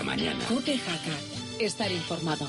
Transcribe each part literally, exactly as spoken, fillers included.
la mañana. COPE Jaca. Estar informado.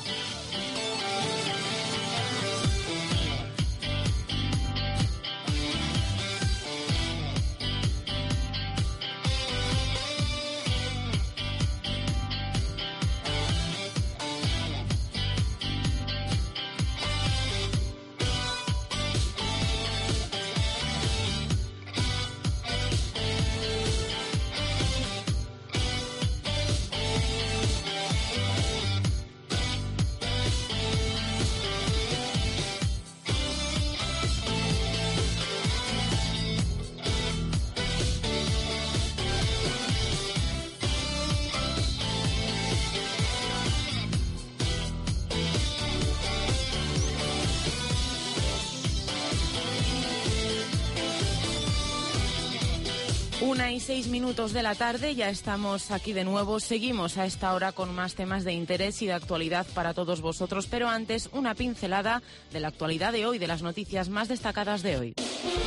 Una y seis minutos de la tarde, ya estamos aquí de nuevo. Seguimos a esta hora con más temas de interés y de actualidad para todos vosotros, pero antes una pincelada de la actualidad de hoy, de las noticias más destacadas de hoy.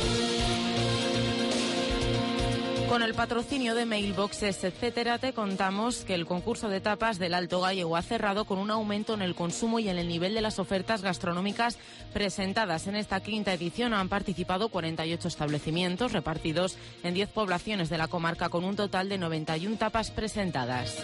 Con el patrocinio de Mailboxes, etcétera, te contamos que el concurso de tapas del Alto Gallego ha cerrado con un aumento en el consumo y en el nivel de las ofertas gastronómicas presentadas. En esta quinta edición han participado cuarenta y ocho establecimientos repartidos en diez poblaciones de la comarca, con un total de noventa y una tapas presentadas.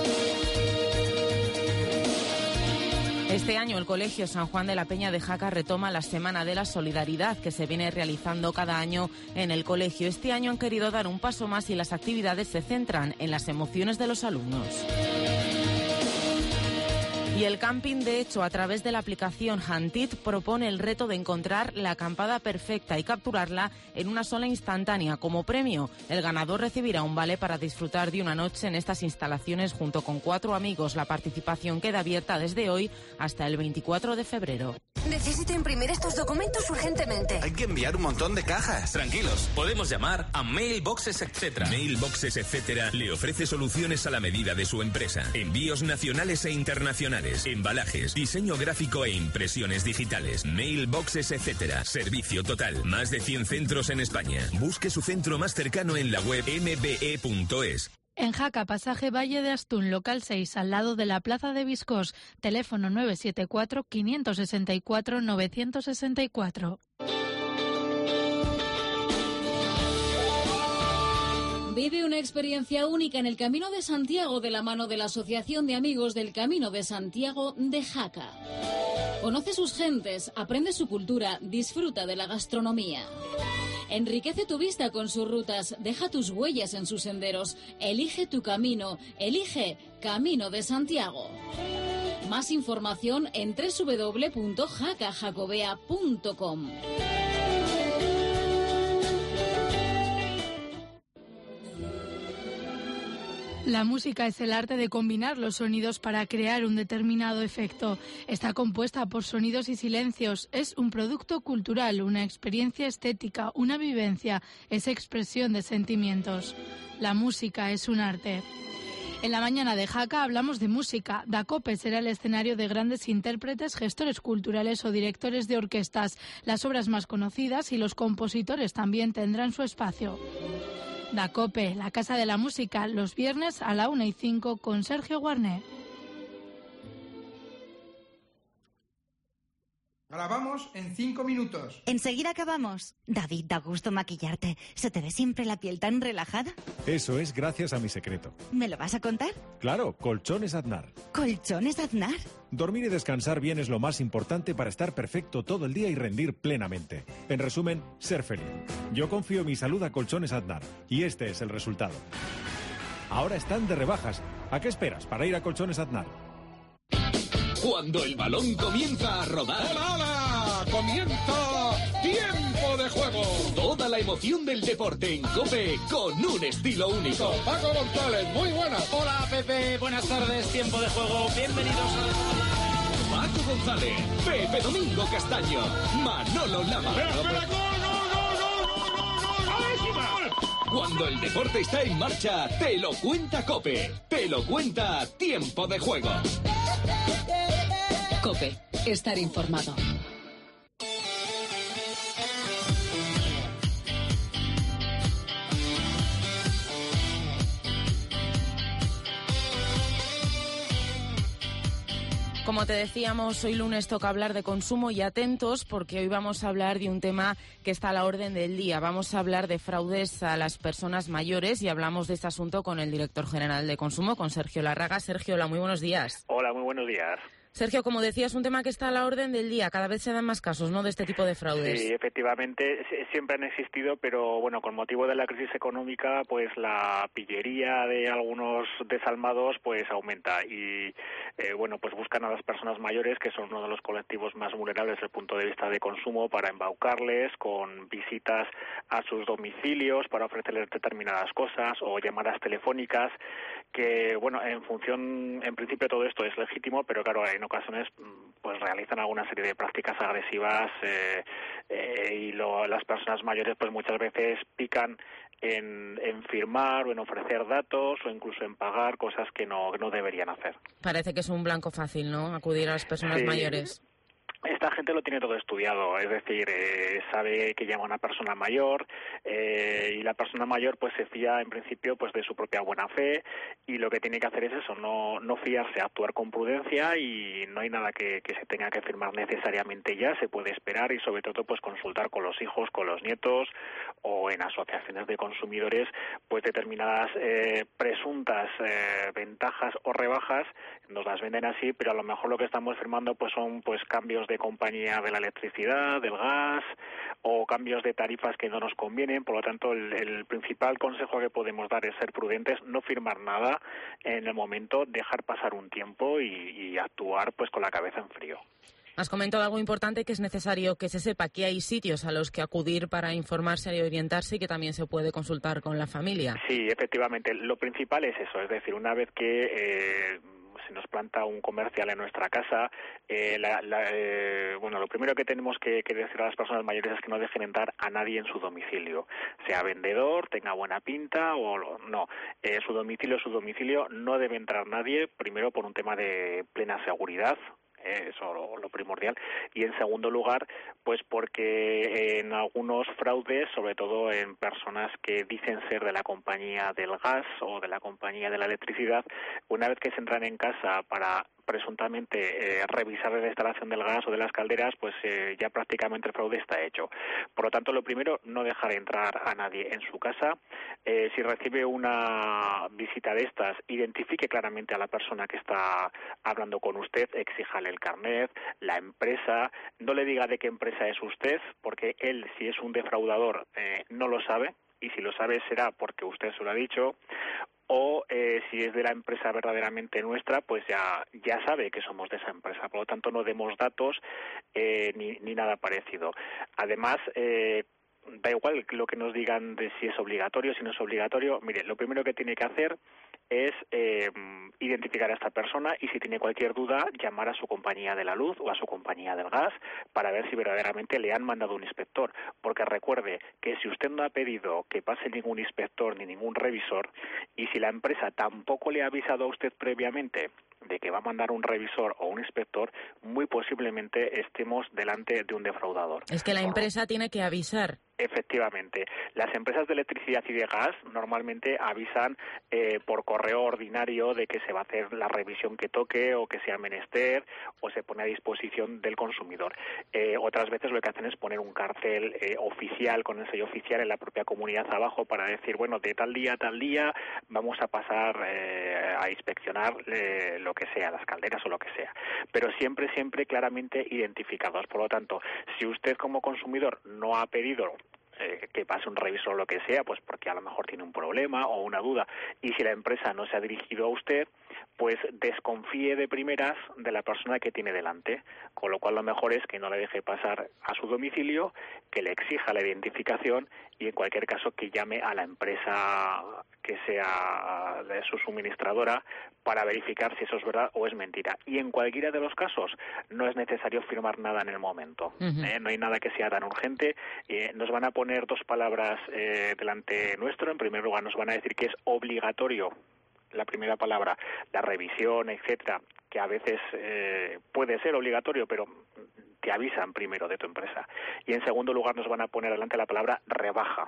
Este año el Colegio San Juan de la Peña de Jaca retoma la Semana de la Solidaridad que se viene realizando cada año en el colegio. Este año han querido dar un paso más y las actividades se centran en las emociones de los alumnos. Y el camping, de hecho, a través de la aplicación Huntit, propone el reto de encontrar la acampada perfecta y capturarla en una sola instantánea. Como premio, el ganador recibirá un vale para disfrutar de una noche en estas instalaciones junto con cuatro amigos. La participación queda abierta desde hoy hasta el veinticuatro de febrero. Necesito imprimir estos documentos urgentemente. Hay que enviar un montón de cajas. Tranquilos, podemos llamar a Mailboxes, etcétera. Mailboxes, etcétera le ofrece soluciones a la medida de su empresa. Envíos nacionales e internacionales, embalajes, diseño gráfico e impresiones digitales. Mailboxes, etcétera. Servicio total. Más de cien centros en España. Busque su centro más cercano en la web m b e punto es. En Jaca, pasaje Valle de Astún, local seis, al lado de la Plaza de Viscós. Teléfono nueve siete cuatro, cinco seis cuatro, nueve seis cuatro. Vive una experiencia única en el Camino de Santiago de la mano de la Asociación de Amigos del Camino de Santiago de Jaca. Conoce sus gentes, aprende su cultura, disfruta de la gastronomía. Enriquece tu vista con sus rutas, deja tus huellas en sus senderos, elige tu camino, elige Camino de Santiago. Más información en doble u doble u doble u punto jaca jacobea punto com. La música es el arte de combinar los sonidos para crear un determinado efecto. Está compuesta por sonidos y silencios. Es un producto cultural, una experiencia estética, una vivencia. Es expresión de sentimientos. La música es un arte. En la mañana de Jaca hablamos de música. Dacope será el escenario de grandes intérpretes, gestores culturales o directores de orquestas. Las obras más conocidas y los compositores también tendrán su espacio. Dacope, la Casa de la Música, los viernes a la una y cinco con Sergio Guarné. Grabamos en cinco minutos. Enseguida acabamos. David, da gusto maquillarte. ¿Se te ve siempre la piel tan relajada? Eso es gracias a mi secreto. ¿Me lo vas a contar? Claro, Colchones Aznar. ¿Colchones Aznar? Dormir y descansar bien es lo más importante para estar perfecto todo el día y rendir plenamente. En resumen, ser feliz. Yo confío en mi salud a Colchones Aznar y este es el resultado. Ahora están de rebajas. ¿A qué esperas para ir a Colchones Aznar? Cuando el balón comienza a rodar. ¡Hola, hola! ¡Comienza Tiempo de Juego! Toda la emoción del deporte en COPE con un estilo único. Paco González, muy buenas. Hola, Pepe, buenas tardes. Tiempo de Juego, bienvenidos a... Paco González, Pepe Domingo Castaño, Manolo Lama. ¡Espera, espera! ¡Gol, gol, gol, gol, gol, gol, gol! Cuando el deporte está en marcha, te lo cuenta COPE. Te lo cuenta Tiempo de Juego. COPE. Estar informado. Como te decíamos, hoy lunes toca hablar de consumo y atentos porque hoy vamos a hablar de un tema que está a la orden del día. Vamos a hablar de fraudes a las personas mayores y hablamos de este asunto con el director general de Consumo, con Sergio Larraga. Sergio, hola, muy buenos días. Hola, muy buenos días. Sergio, como decía, es un tema que está a la orden del día. Cada vez se dan más casos, ¿no?, de este tipo de fraudes. Sí, efectivamente, siempre han existido, pero bueno, con motivo de la crisis económica, pues la pillería de algunos desalmados pues aumenta y eh, bueno, pues buscan a las personas mayores, que son uno de los colectivos más vulnerables desde el punto de vista de consumo, para embaucarles con visitas a sus domicilios, para ofrecerles determinadas cosas o llamadas telefónicas, que bueno, en función, en principio todo esto es legítimo, pero claro, en ocasiones pues realizan alguna serie de prácticas agresivas eh, eh, y lo, las personas mayores pues muchas veces pican en, en firmar o en ofrecer datos o incluso en pagar cosas que no, que no deberían hacer. Parece que es un blanco fácil, ¿no?, acudir a las personas sí. mayores. Esta gente lo tiene todo estudiado, es decir, eh, sabe que llama a una persona mayor eh, y la persona mayor pues se fía en principio pues de su propia buena fe y lo que tiene que hacer es eso, no, no fiarse, actuar con prudencia y no hay nada que, que se tenga que firmar necesariamente ya, se puede esperar y sobre todo pues consultar con los hijos, con los nietos o en asociaciones de consumidores pues determinadas eh, presuntas eh, ventajas o rebajas, nos las venden así, pero a lo mejor lo que estamos firmando pues son pues cambios de de compañía de la electricidad, del gas o cambios de tarifas que no nos convienen. Por lo tanto, el, el principal consejo que podemos dar es ser prudentes, no firmar nada en el momento, dejar pasar un tiempo y, y actuar pues con la cabeza en frío. Has comentado algo importante, que es necesario que se sepa que hay sitios a los que acudir para informarse y orientarse y que también se puede consultar con la familia. Sí, efectivamente. Lo principal es eso, es decir, una vez que eh, se nos planta un comercial en nuestra casa, eh, la, la, eh, bueno, lo primero que tenemos que, que decir a las personas mayores es que no dejen entrar a nadie en su domicilio, sea vendedor, tenga buena pinta o no. Eh, su domicilio, su domicilio, no debe entrar nadie, primero por un tema de plena seguridad. Eso lo, lo primordial. Y en segundo lugar, pues porque en algunos fraudes, sobre todo en personas que dicen ser de la compañía del gas o de la compañía de la electricidad, una vez que se entran en casa para presuntamente eh, revisar la instalación del gas o de las calderas, pues eh, ya prácticamente el fraude está hecho. Por lo tanto, lo primero, no dejar entrar a nadie en su casa. Eh, si recibe una visita de estas, identifique claramente a la persona que está hablando con usted, exíjale el carnet, la empresa, no le diga de qué empresa es usted, porque él, si es un defraudador, eh, no lo sabe, y si lo sabe será porque usted se lo ha dicho, o eh, si es de la empresa verdaderamente nuestra, pues ya ya sabe que somos de esa empresa. Por lo tanto, no demos datos eh, ni, ni nada parecido. Además, eh, da igual lo que nos digan de si es obligatorio, si no es obligatorio. Mire, lo primero que tiene que hacer es eh, identificar a esta persona y si tiene cualquier duda, llamar a su compañía de la luz o a su compañía del gas para ver si verdaderamente le han mandado un inspector. Porque recuerde que si usted no ha pedido que pase ningún inspector ni ningún revisor y si la empresa tampoco le ha avisado a usted previamente de que va a mandar un revisor o un inspector, muy posiblemente estemos delante de un defraudador. Es que la empresa tiene que avisar. Efectivamente. Las empresas de electricidad y de gas normalmente avisan eh, por correo ordinario de que se va a hacer la revisión que toque o que sea menester o se pone a disposición del consumidor. Eh, otras veces lo que hacen es poner un cartel eh, oficial con el sello oficial en la propia comunidad abajo para decir, bueno, de tal día a tal día vamos a pasar eh, a inspeccionar eh, lo que sea, las calderas o lo que sea. Pero siempre, siempre claramente identificados. Por lo tanto, si usted como consumidor no ha pedido Eh, que pase un revisor o lo que sea, pues porque a lo mejor tiene un problema o una duda, y si la empresa no se ha dirigido a usted, pues desconfíe de primeras de la persona que tiene delante, con lo cual lo mejor es que no le deje pasar a su domicilio, que le exija la identificación y en cualquier caso que llame a la empresa que sea de su suministradora para verificar si eso es verdad o es mentira. Y en cualquiera de los casos no es necesario firmar nada en el momento. Uh-huh. ¿eh? No hay nada que sea tan urgente. Eh, nos van a poner dos palabras eh, delante nuestro. En primer lugar, nos van a decir que es obligatorio, la primera palabra, la revisión, etcétera, que a veces eh, puede ser obligatorio, pero te avisan primero de tu empresa. Y en segundo lugar, nos van a poner delante la palabra rebaja.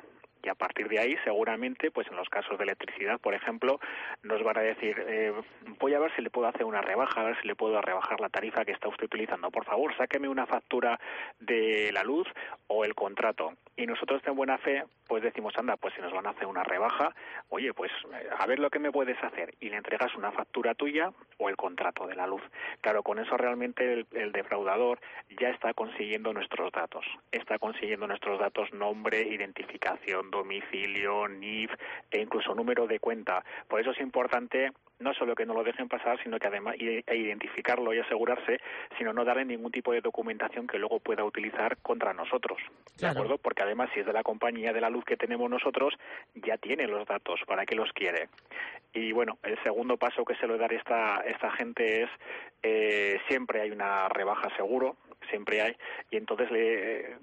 Y a partir de ahí, seguramente, pues en los casos de electricidad, por ejemplo, nos van a decir, eh, voy a ver si le puedo hacer una rebaja, a ver si le puedo rebajar la tarifa que está usted utilizando. Por favor, sáqueme una factura de la luz o el contrato. Y nosotros, de buena fe, pues decimos, anda, pues si nos van a hacer una rebaja, oye, pues a ver lo que me puedes hacer. Y le entregas una factura tuya o el contrato de la luz. Claro, con eso realmente el, el defraudador ya está consiguiendo nuestros datos. Está consiguiendo nuestros datos, nombre, identificación, domicilio, N I F e incluso número de cuenta. Por eso es importante no solo que no lo dejen pasar, sino que además e identificarlo y asegurarse, sino no darle ningún tipo de documentación que luego pueda utilizar contra nosotros. ¿De claro. acuerdo? Porque además, si es de la compañía de la luz que tenemos nosotros, ya tiene los datos. ¿Para qué los quiere? Y bueno, el segundo paso que se lo da esta, esta gente es, eh, siempre hay una rebaja seguro, siempre hay, y entonces le...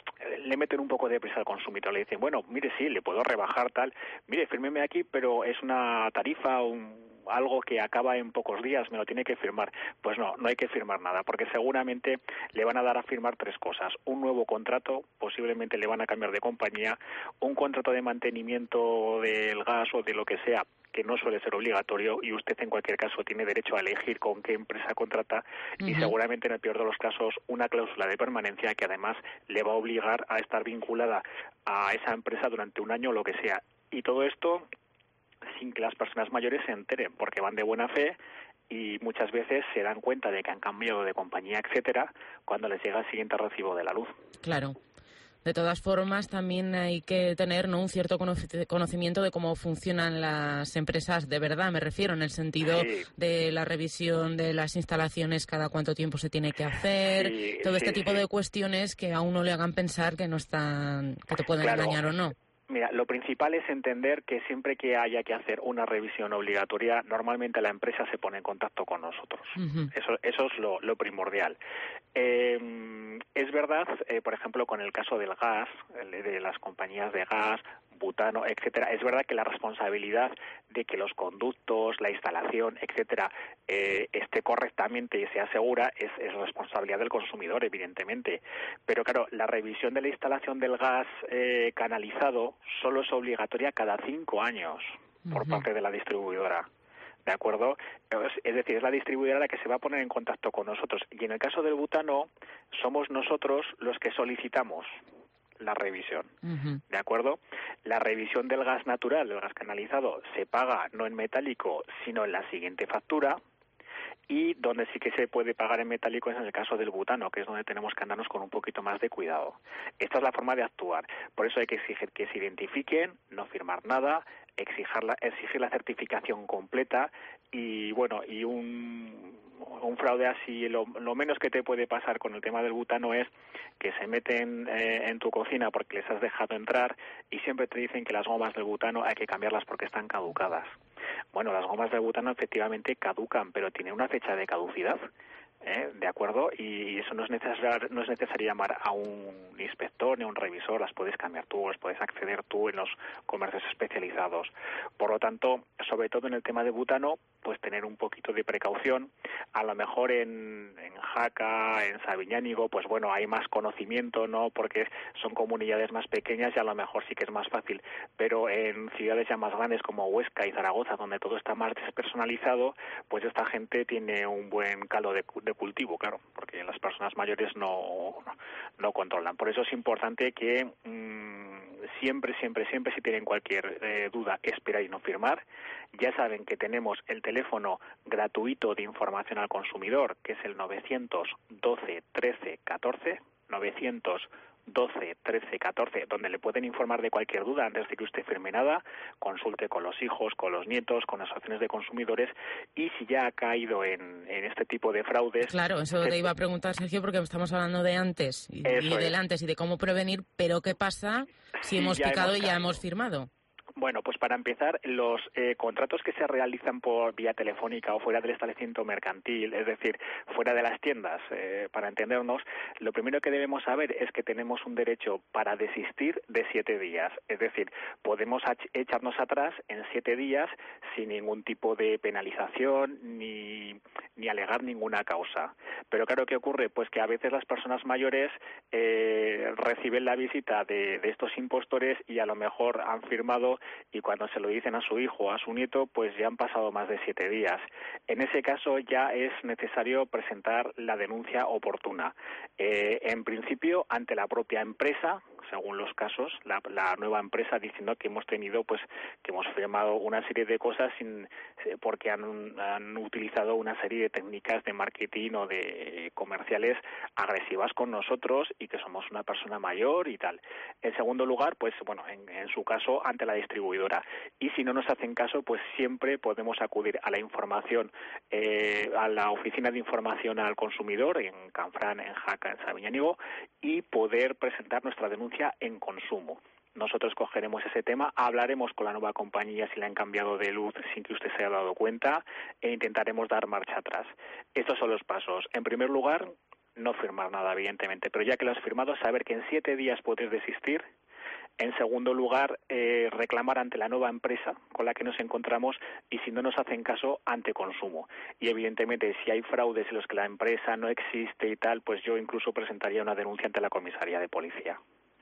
le meten un poco de prisa al consumidor, le dicen, bueno, mire, sí, le puedo rebajar tal, mire, fírmeme aquí, pero es una tarifa, un, algo que acaba en pocos días, me lo tiene que firmar. Pues no, no hay que firmar nada, porque seguramente le van a dar a firmar tres cosas: un nuevo contrato, posiblemente le van a cambiar de compañía, un contrato de mantenimiento del gas o de lo que sea, que no suele ser obligatorio, y usted en cualquier caso tiene derecho a elegir con qué empresa contrata, uh-huh. y seguramente en el peor de los casos una cláusula de permanencia que además le va a obligar a estar vinculada a esa empresa durante un año o lo que sea. Y todo esto sin que las personas mayores se enteren, porque van de buena fe y muchas veces se dan cuenta de que han cambiado de compañía, etcétera, cuando les llega el siguiente recibo de la luz. Claro. De todas formas, también hay que tener, ¿no?, un cierto conocimiento de cómo funcionan las empresas de verdad, me refiero, en el sentido sí. de la revisión de las instalaciones, cada cuánto tiempo se tiene que hacer, sí, todo sí, este tipo sí. de cuestiones que a uno le hagan pensar que no están, que te pueden claro. engañar o no. Mira, lo principal es entender que siempre que haya que hacer una revisión obligatoria, normalmente la empresa se pone en contacto con nosotros. Uh-huh. Eso, eso es lo, lo primordial. Eh, es verdad, eh, por ejemplo, con el caso del gas, de las compañías de gas, butano, etcétera, es verdad que la responsabilidad de que los conductos, la instalación, etcétera, eh, esté correctamente y sea segura es, es responsabilidad del consumidor, evidentemente. Pero claro, la revisión de la instalación del gas eh, canalizado solo es obligatoria cada cinco años por uh-huh. parte de la distribuidora. ¿De acuerdo? Es decir, es la distribuidora la que se va a poner en contacto con nosotros. Y en el caso del butano, somos nosotros los que solicitamos la revisión. Uh-huh. ¿De acuerdo? La revisión del gas natural, del gas canalizado, se paga no en metálico, sino en la siguiente factura. Y donde sí que se puede pagar en metálico es en el caso del butano, que es donde tenemos que andarnos con un poquito más de cuidado. Esta es la forma de actuar. Por eso hay que exigir que se identifiquen, no firmar nada, exigir la, exigir la certificación completa y, bueno, y un, un fraude así, lo, lo menos que te puede pasar con el tema del butano es que se meten eh, en tu cocina porque les has dejado entrar y siempre te dicen que las gomas del butano hay que cambiarlas porque están caducadas. Bueno, las gomas de butano efectivamente caducan, pero tienen una fecha de caducidad, ¿eh? ¿De acuerdo? Y eso no es necesario, no es necesario llamar a un inspector ni a un revisor, las puedes cambiar tú, las puedes acceder tú en los comercios especializados. Por lo tanto, sobre todo en el tema de butano, pues tener un poquito de precaución. A lo mejor en, en Jaca, en Sabiñánigo, pues bueno, hay más conocimiento, ¿no? Porque son comunidades más pequeñas y a lo mejor sí que es más fácil. Pero en ciudades ya más grandes como Huesca y Zaragoza, donde todo está más despersonalizado, pues esta gente tiene un buen caldo de, de cultivo, claro, porque las personas mayores no, no, no controlan. Por eso es importante que mmm, siempre, siempre, siempre, si tienen cualquier eh, duda, esperar y no firmar. Ya saben que tenemos el teléfono gratuito de información al consumidor, que es el novecientos doce trece catorce, novecientos doce trece catorce, donde le pueden informar de cualquier duda antes de que usted firme nada, consulte con los hijos, con los nietos, con asociaciones de consumidores, y si ya ha caído en, en este tipo de fraudes... Claro, eso se... te iba a preguntar, Sergio, porque estamos hablando de antes y, y del antes y de cómo prevenir, pero ¿qué pasa si sí, hemos picado hemos y ya hemos firmado? Bueno, pues para empezar, los eh, contratos que se realizan por vía telefónica o fuera del establecimiento mercantil, es decir, fuera de las tiendas, eh, para entendernos, lo primero que debemos saber es que tenemos un derecho para desistir de siete días. Es decir, podemos echarnos atrás en siete días sin ningún tipo de penalización ni, ni alegar ninguna causa. Pero claro, ¿qué ocurre? Pues que a veces las personas mayores eh, reciben la visita de, de estos impostores y a lo mejor han firmado, y cuando se lo dicen a su hijo o a su nieto, pues ya han pasado más de siete días. En ese caso ya es necesario presentar la denuncia oportuna. Eh, en principio, ante la propia empresa, según los casos, la, la nueva empresa diciendo que hemos tenido, pues, que hemos firmado una serie de cosas sin, porque han, han utilizado una serie de técnicas de marketing o de comerciales agresivas con nosotros y que somos una persona mayor y tal. En segundo lugar, pues, bueno, en, en su caso, ante la distribuidora. Y si no nos hacen caso, pues siempre podemos acudir a la información, eh, a la oficina de información al consumidor en Canfrán, en Jaca, en Sabiñánigo, y poder presentar nuestra denuncia en consumo. Nosotros cogeremos ese tema, hablaremos con la nueva compañía si le han cambiado de luz sin que usted se haya dado cuenta e intentaremos dar marcha atrás. Estos son los pasos. En primer lugar, no firmar nada, evidentemente, pero ya que lo has firmado, saber que en siete días puedes desistir. En segundo lugar, eh, reclamar ante la nueva empresa con la que nos encontramos y, si no nos hacen caso, ante consumo. Y evidentemente, si hay fraudes en los que la empresa no existe y tal, pues yo incluso presentaría una denuncia ante la comisaría de policía.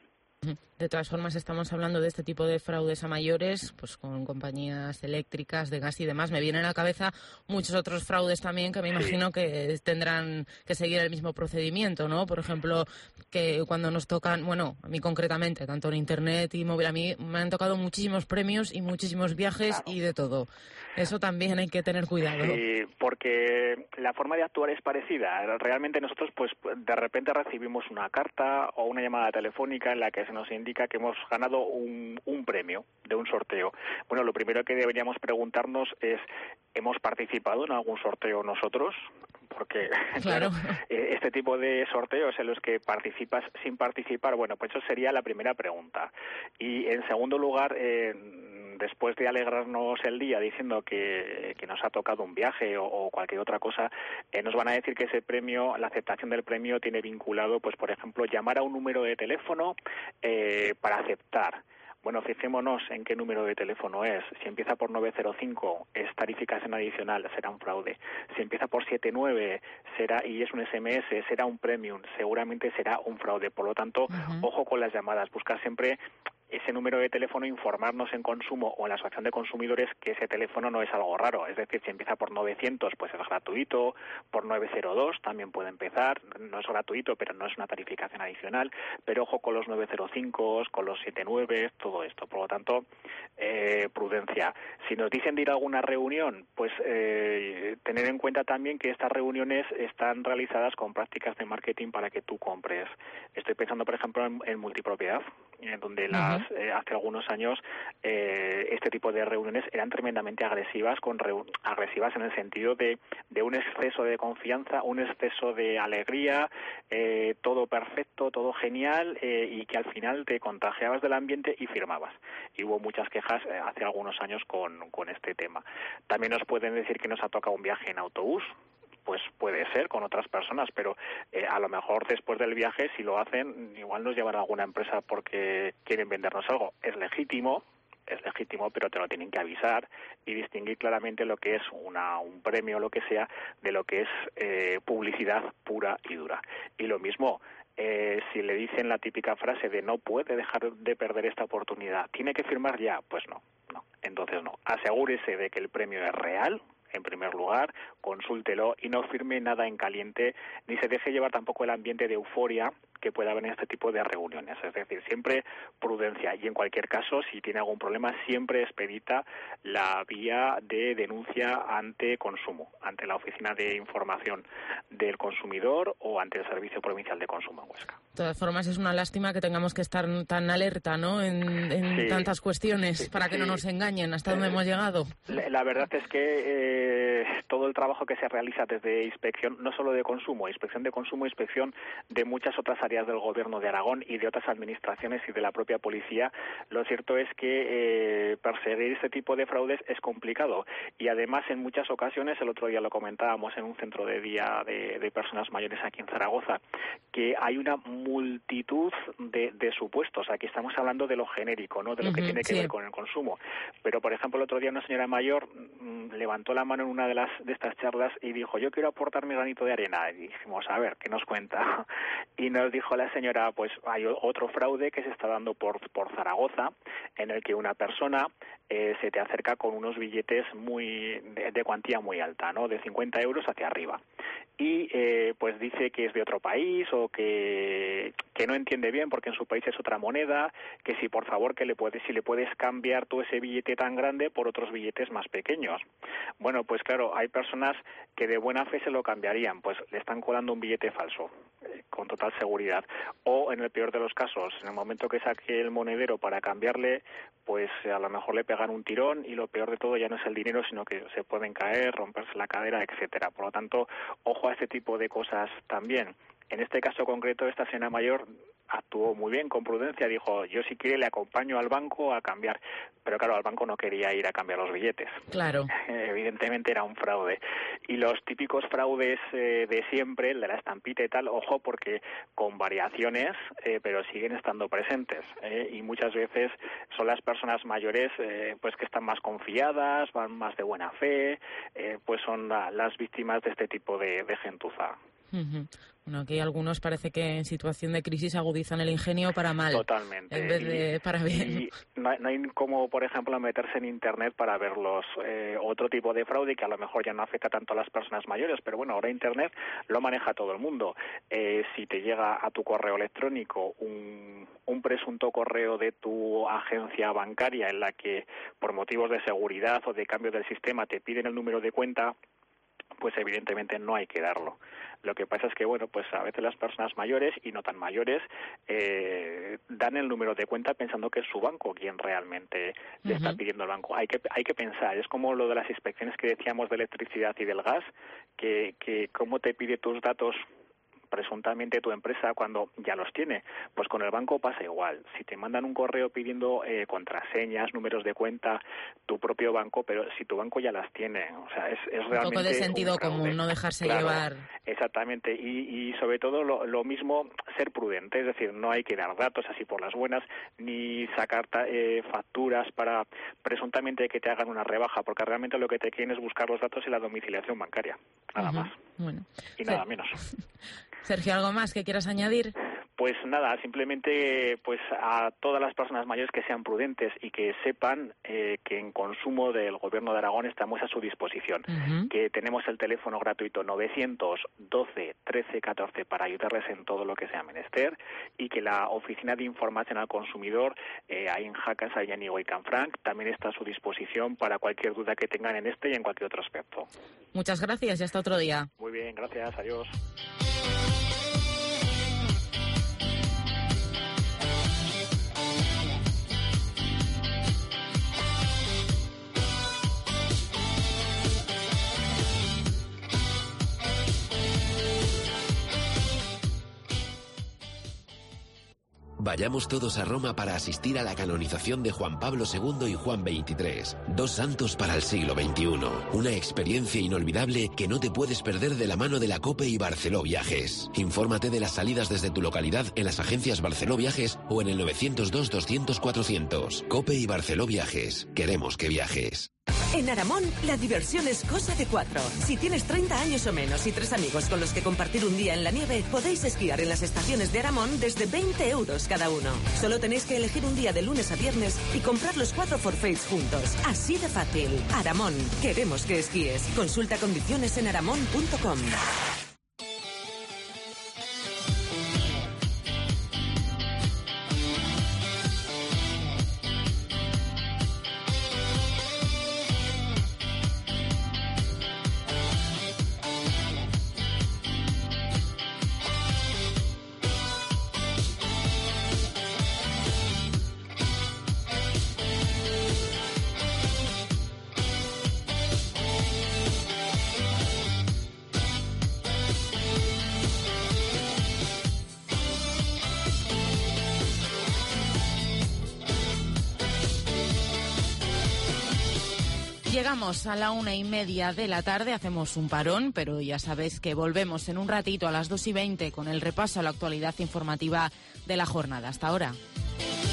De todas formas, estamos hablando de este tipo de fraudes a mayores, pues con compañías eléctricas, de gas y demás. Me vienen a la cabeza muchos otros fraudes también que me imagino sí. que tendrán que seguir el mismo procedimiento, ¿no? Por ejemplo, que cuando nos tocan, bueno, a mí concretamente, tanto en Internet y móvil, a mí me han tocado muchísimos premios y muchísimos viajes claro. y de todo. Eso también hay que tener cuidado. Sí, porque la forma de actuar es parecida. Realmente nosotros, pues, de repente recibimos una carta o una llamada telefónica en la que se nos indica que hemos ganado un, un premio de un sorteo. Bueno, lo primero que deberíamos preguntarnos es, ¿hemos participado en algún sorteo nosotros? Porque claro. claro, este tipo de sorteos en los que participas sin participar, bueno, pues eso sería la primera pregunta. Y en segundo lugar, eh, después de alegrarnos el día diciendo que, que nos ha tocado un viaje o, o cualquier otra cosa, eh, nos van a decir que ese premio, la aceptación del premio tiene vinculado, pues por ejemplo, llamar a un número de teléfono eh, para aceptar. Bueno, fijémonos en qué número de teléfono es. Si empieza por nueve cero cinco, es tarificación adicional, será un fraude. Si empieza por setenta y nueve será y es un ese eme ese, será un premium, seguramente será un fraude. Por lo tanto, uh-huh. ojo con las llamadas, buscar siempre ese número de teléfono, informarnos en consumo o en la asociación de consumidores que ese teléfono no es algo raro. Es decir, si empieza por novecientos, pues es gratuito, por nueve cero dos también puede empezar, no es gratuito, pero no es una tarificación adicional, pero ojo con los nueve cero cinco, con los setenta y nueve, todo esto. Por lo tanto, eh, prudencia. Si nos dicen de ir a alguna reunión, pues eh, tener en cuenta también que estas reuniones están realizadas con prácticas de marketing para que tú compres. Estoy pensando, por ejemplo, en, en multipropiedad, en donde las uh-huh. eh, hace algunos años eh, este tipo de reuniones eran tremendamente agresivas, con reu- agresivas en el sentido de, de un exceso de confianza, un exceso de alegría, eh, todo perfecto, todo genial, eh, y que al final te contagiabas del ambiente y firmabas. Y hubo muchas quejas eh, hace algunos años con, con este tema. También nos pueden decir que nos ha tocado un viaje en autobús. Pues puede ser con otras personas, pero eh, a lo mejor después del viaje, si lo hacen, igual nos llevan a alguna empresa porque quieren vendernos algo. Es legítimo, es legítimo, pero te lo tienen que avisar y distinguir claramente lo que es una, un premio o lo que sea de lo que es eh, publicidad pura y dura. Y lo mismo, eh, si le dicen la típica frase de no puede dejar de perder esta oportunidad, ¿tiene que firmar ya? Pues no, no. Entonces no. Asegúrese de que el premio es real. En primer lugar, consúltelo y no firme nada en caliente, ni se deje llevar tampoco el ambiente de euforia que pueda haber en este tipo de reuniones. Es decir, siempre prudencia y en cualquier caso, si tiene algún problema, siempre expedita la vía de denuncia ante consumo, ante la Oficina de Información del Consumidor o ante el Servicio Provincial de Consumo en Huesca. De todas formas, es una lástima que tengamos que estar tan alerta, ¿no?, en, en sí, tantas cuestiones sí, para que sí. no nos engañen. ¿Hasta eh, dónde hemos llegado? La, la verdad es que eh, todo el trabajo que se realiza desde inspección, no solo de consumo, inspección de consumo, inspección de muchas otras áreas guardias del Gobierno de Aragón y de otras administraciones y de la propia policía, lo cierto es que eh, perseguir este tipo de fraudes es complicado. Y además, en muchas ocasiones, el otro día lo comentábamos en un centro de día de, de personas mayores aquí en Zaragoza, que hay una multitud de, de supuestos. Aquí estamos hablando de lo genérico, ¿no? De lo uh-huh, que tiene que sí. ver con el consumo. Pero, por ejemplo, el otro día una señora mayor mmm, levantó la mano en una de las de estas charlas y dijo, yo quiero aportar mi granito de arena. Y dijimos, a ver, ¿qué nos cuenta? Y nos dijo la señora, pues hay otro fraude que se está dando por, por Zaragoza, en el que una persona eh, se te acerca con unos billetes muy de, de cuantía muy alta, ¿no? De cincuenta euros hacia arriba. Y eh, pues dice que es de otro país o que, que no entiende bien porque en su país es otra moneda, que si por favor que le puedes, si le puedes cambiar tú ese billete tan grande por otros billetes más pequeños. Bueno, pues claro, hay personas que de buena fe se lo cambiarían, pues le están colando un billete falso, eh, con total seguridad. O en el peor de los casos, en el momento que saque el monedero para cambiarle, pues a lo mejor le pegan un tirón y lo peor de todo ya no es el dinero, sino que se pueden caer, romperse la cadera, etcétera. Por lo tanto, ojo a este tipo de cosas también. En este caso concreto, esta señora mayor actuó muy bien, con prudencia, dijo, yo si quiere le acompaño al banco a cambiar, pero claro, al banco no quería ir a cambiar los billetes. Claro. Evidentemente era un fraude. Y los típicos fraudes eh, de siempre, el de la estampita y tal, ojo, porque con variaciones, eh, pero siguen estando presentes, eh, y muchas veces son las personas mayores eh, pues que están más confiadas, van más de buena fe, eh, pues son la, las víctimas de este tipo de, de gentuza. Uh-huh. Bueno, aquí algunos parece que en situación de crisis agudizan el ingenio para mal. Totalmente. En vez de y, para bien. Y no, no hay como, por ejemplo, meterse en Internet para ver los, eh, otro tipo de fraude que a lo mejor ya no afecta tanto a las personas mayores, pero bueno, ahora Internet lo maneja todo el mundo. Eh, si te llega a tu correo electrónico un, un presunto correo de tu agencia bancaria en la que por motivos de seguridad o de cambio del sistema te piden el número de cuenta, pues evidentemente no hay que darlo. Lo que pasa es que, bueno, pues a veces las personas mayores y no tan mayores eh, dan el número de cuenta pensando que es su banco quien realmente le uh-huh. está pidiendo el banco. Hay que hay que pensar, es como lo de las inspecciones que decíamos de electricidad y del gas, que, que cómo te pide tus datos presuntamente tu empresa cuando ya los tiene. Pues con el banco pasa igual. Si te mandan un correo pidiendo eh, contraseñas, números de cuenta, tu propio banco, pero si tu banco ya las tiene, o sea, es, es realmente un poco de sentido común, no dejarse claro, llevar. Exactamente, y, y sobre todo lo, lo mismo, ser prudente, es decir, no hay que dar datos así por las buenas, ni sacar eh, facturas para presuntamente que te hagan una rebaja, porque realmente lo que te quieren es buscar los datos y la domiciliación bancaria, nada uh-huh. más. Bueno. Y nada sí. menos. Sergio, ¿algo más que quieras añadir? Pues nada, simplemente pues a todas las personas mayores que sean prudentes y que sepan eh, que en consumo del Gobierno de Aragón estamos a su disposición, uh-huh. que tenemos el teléfono gratuito novecientos doce trece catorce para ayudarles en todo lo que sea menester, y que la Oficina de Información al Consumidor eh, ahí en Jaca, Sallanigo y Canfranc también está a su disposición para cualquier duda que tengan en este y en cualquier otro aspecto. Muchas gracias y hasta otro día. Muy bien, gracias, adiós. Vayamos todos a Roma para asistir a la canonización de Juan Pablo segundo y Juan veintitrés, dos santos para el siglo veintiuno. Una experiencia inolvidable que no te puedes perder de la mano de la COPE y Barceló Viajes. Infórmate de las salidas desde tu localidad en las agencias Barceló Viajes o en el novecientos dos doscientos cuatrocientos. COPE y Barceló Viajes. Queremos que viajes. En Aramón, la diversión es cosa de cuatro. Si tienes treinta años o menos y tres amigos con los que compartir un día en la nieve, podéis esquiar en las estaciones de Aramón desde veinte euros cada uno. Solo tenéis que elegir un día de lunes a viernes y comprar los cuatro forfaits juntos. Así de fácil. Aramón, queremos que esquíes. Consulta condiciones en aramón punto com. Llegamos a la una y media de la tarde, hacemos un parón, pero ya sabéis que volvemos en un ratito a las dos y veinte con el repaso a la actualidad informativa de la jornada. Hasta ahora.